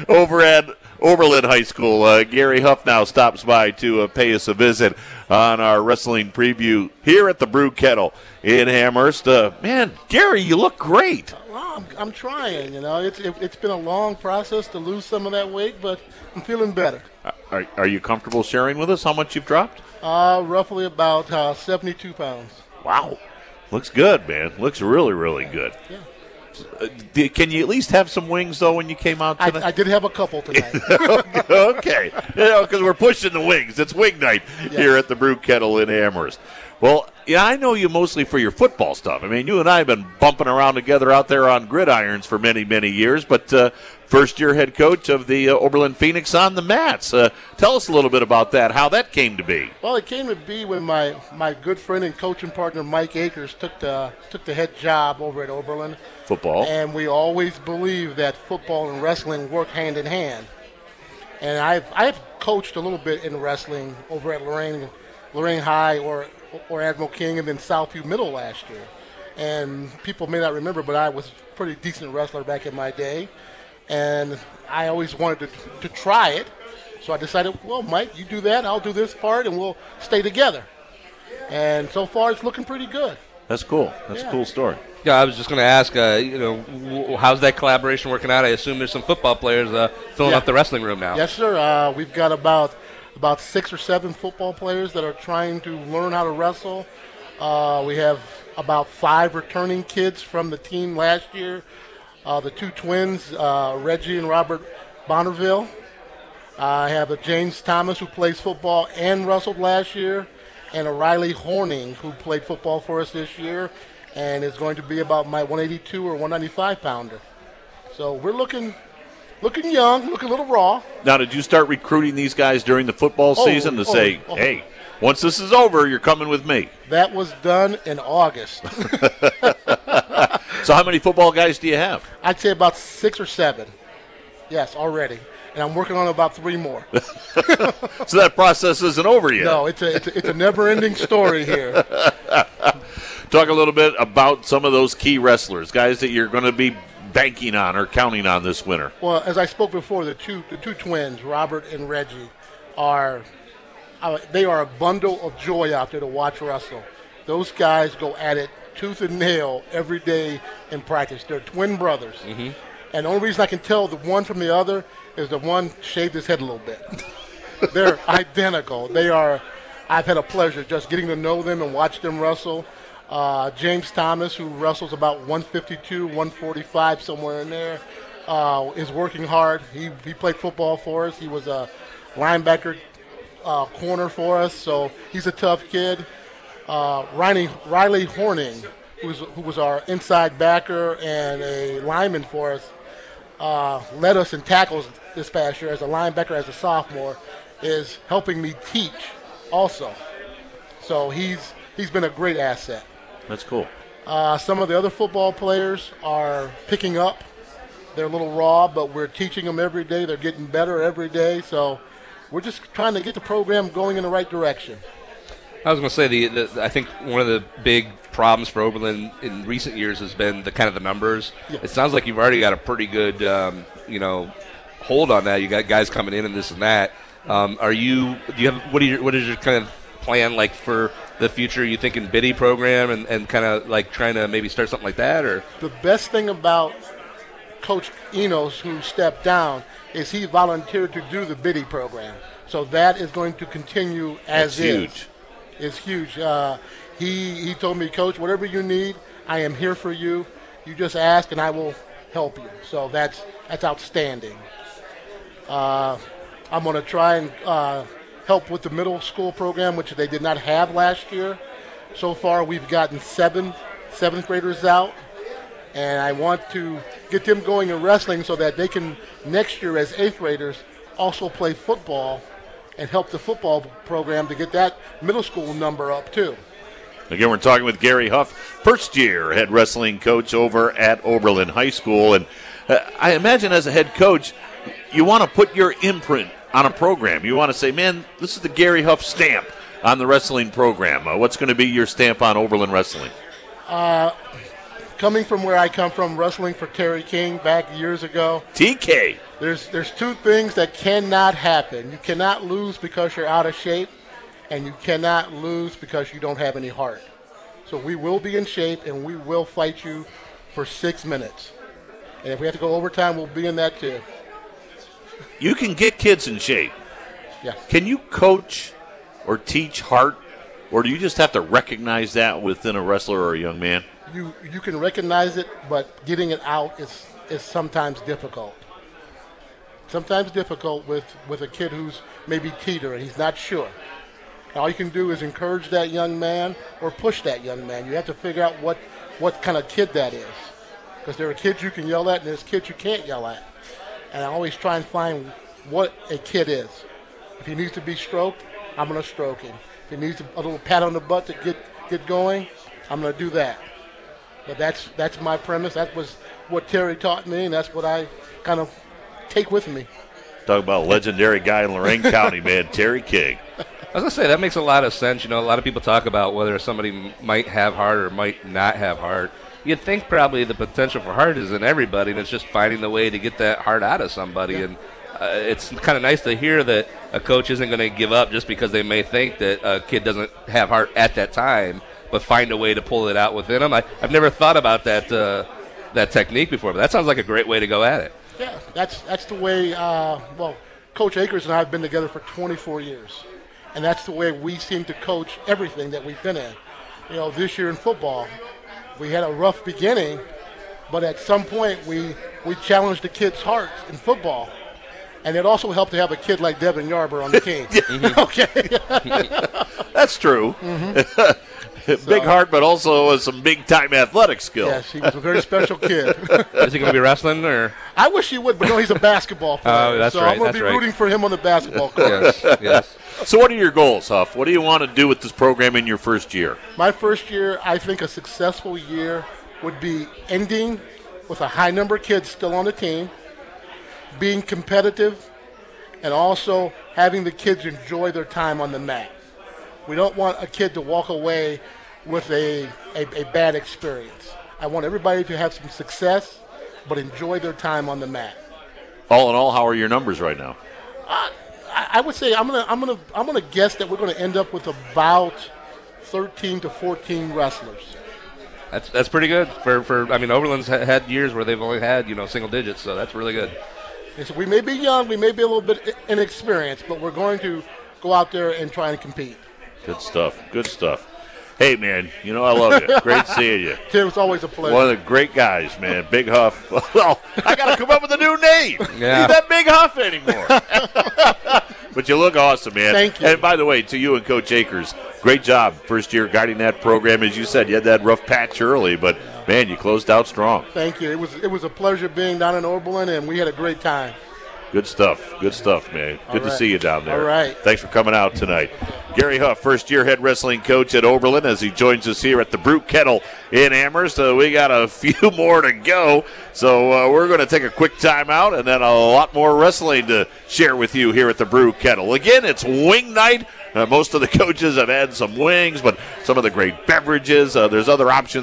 over at Oberlin High School. Gary Huff now stops by to pay us a visit on our wrestling preview here at the Brew Kettle in Amherst. Man, Gary, you look great. Well, I'm trying. It's been a long process to lose some of that weight, but I'm feeling better. Are you comfortable sharing with us how much you've dropped? Roughly about 72 pounds. Wow. Looks good, man. Looks really, really good. Yeah. Can you at least have some wings, though, when you came out tonight? I did have a couple tonight. Okay. Because we're pushing the wings. It's wing night here at the Brew Kettle in Amherst. Well, yeah, I know you mostly for your football stuff. I mean, you and I have been bumping around together out there on gridirons for many, many years, but first-year head coach of the Oberlin Phoenix on the mats. Tell us a little bit about that, how that came to be. Well, it came to be when my good friend and coaching partner Mike Akers took the head job over at Oberlin. Football. And we always believed that football and wrestling work hand in hand. And I've coached a little bit in wrestling over at Lorraine High or Admiral King and then Southview Middle last year. And people may not remember, but I was a pretty decent wrestler back in my day. And I always wanted to try it. So I decided, well, Mike, you do that, I'll do this part, and we'll stay together. And so far, it's looking pretty good. That's cool. That's a cool story. Yeah, I was just going to ask, how's that collaboration working out? I assume there's some football players filling up the wrestling room now. Yes, sir. We've got about 6 or 7 football players that are trying to learn how to wrestle. We have about 5 returning kids from the team last year. The 2 twins, Reggie and Robert Bonneville. I have a James Thomas who plays football and wrestled last year, and a Riley Horning who played football for us this year and is going to be about my 182 or 195 pounder. So we're looking young, looking a little raw. Now, did you start recruiting these guys during the football season to say, hey, once this is over, you're coming with me? That was done in August. So how many football guys do you have? I'd say about 6 or 7. Yes, already. And I'm working on about 3 more. So that process isn't over yet. No, it's a never-ending story here. Talk a little bit about some of those key wrestlers, guys that you're going to be banking on or counting on this winter. Well, as I spoke before, the two twins, Robert and Reggie, are a bundle of joy out there to watch wrestle. Those guys go at it tooth and nail every day in practice. They're twin brothers. Mm-hmm. And the only reason I can tell the one from the other is the one shaved his head a little bit. They're identical. I've had a pleasure just getting to know them and watch them wrestle. James Thomas, who wrestles about 152, 145, somewhere in there, is working hard. He played football for us. He was a linebacker corner for us, so he's a tough kid. Riley Horning, who was our inside backer and a lineman for us, led us in tackles this past year as a linebacker, as a sophomore, is helping me teach also. So he's been a great asset. That's cool. Some of the other football players are picking up. They're a little raw, but we're teaching them every day. They're getting better every day. So we're just trying to get the program going in the right direction. I was going to say, I think one of the big problems for Oberlin in recent years has been the numbers. Yeah. It sounds like you've already got a pretty good, hold on that. You got guys coming in and this and that. What is your kind of plan like for the future? Are you thinking biddy program and kind of like trying to maybe start something like that? Or the best thing about Coach Enos, who stepped down, is he volunteered to do the biddy program. So that is going to continue as is. Huge. It's huge. He told me, Coach, whatever you need, I am here for you. You just ask and I will help you. So that's outstanding. I'm going to try and help with the middle school program, which they did not have last year. So far, we've gotten seventh graders out, and I want to get them going in wrestling so that they can, next year as 8th graders, also play football and help the football program to get that middle school number up, too. Again, we're talking with Gary Huff, first-year head wrestling coach over at Oberlin High School. And I imagine as a head coach, you want to put your imprint on a program. You want to say, man, this is the Gary Huff stamp on the wrestling program. What's going to be your stamp on Oberlin Wrestling? Coach coming from where I come from, wrestling for Terry King back years ago. TK. There's two things that cannot happen. You cannot lose because you're out of shape, and you cannot lose because you don't have any heart. So we will be in shape, and we will fight you for 6 minutes. And if we have to go overtime, we'll be in that too. You can get kids in shape. Yeah. Can you coach or teach heart, or do you just have to recognize that within a wrestler or a young man? You can recognize it, but getting it out is sometimes difficult. Sometimes difficult with a kid who's maybe teetering. He's not sure. All you can do is encourage that young man or push that young man. You have to figure out what kind of kid that is. Because there are kids you can yell at and there's kids you can't yell at. And I always try and find what a kid is. If he needs to be stroked, I'm going to stroke him. If he needs a little pat on the butt to get going, I'm going to do that. But that's my premise. That was what Terry taught me, and that's what I kind of take with me. Talk about a legendary guy in Lorraine County, man, Terry King. I was going to say, that makes a lot of sense. You know, a lot of people talk about whether somebody might have heart or might not have heart. You'd think probably the potential for heart is in everybody, and it's just finding the way to get that heart out of somebody. Yeah. And it's kind of nice to hear that a coach isn't going to give up just because they may think that a kid doesn't have heart at that time, but find a way to pull it out within them. I've never thought about that technique before, but that sounds like a great way to go at it. Yeah, that's the way, Coach Akers and I have been together for 24 years. And that's the way we seem to coach everything that we've been in. You know, this year in football, we had a rough beginning, but at some point we challenged the kids' hearts in football. And it also helped to have a kid like Devin Yarber on the team. Okay. That's true. Mm-hmm. Big heart, but also some big-time athletic skill. Yes, he was a very special kid. Is he going to be wrestling? Or? I wish he would, but no, he's a basketball player. Oh, that's so right. I'm going to be rooting for him on the basketball court. Yes. So what are your goals, Huff? What do you want to do with this program in your first year? My first year, I think a successful year would be ending with a high number of kids still on the team, being competitive, and also having the kids enjoy their time on the mat. We don't want a kid to walk away with a bad experience. I want everybody to have some success, but enjoy their time on the mat. All in all, how are your numbers right now? I would say I'm gonna guess that we're gonna end up with about 13 to 14 wrestlers. That's pretty good for I mean, Oberlin's had years where they've only had single digits, so that's really good. And so we may be young, we may be a little bit inexperienced, but we're going to go out there and try and compete. Good stuff. Good stuff. Hey, man, I love you. Great seeing you. Tim, it's always a pleasure. One of the great guys, man. Big Huff. Well, I got to come up with a new name. Yeah. He's not Big Huff anymore. But you look awesome, man. Thank you. And by the way, to you and Coach Akers, great job first year guiding that program. As you said, you had that rough patch early, but, man, you closed out strong. Thank you. It was a pleasure being down in Oberlin, and we had a great time. Good stuff. Good stuff, man. Good to see you down there. All right. Thanks for coming out tonight. Gary Huff, first-year head wrestling coach at Oberlin, as he joins us here at the Brew Kettle in Amherst. We got a few more to go, so we're going to take a quick timeout and then a lot more wrestling to share with you here at the Brew Kettle. Again, it's wing night. Most of the coaches have had some wings, but some of the great beverages. There's other options.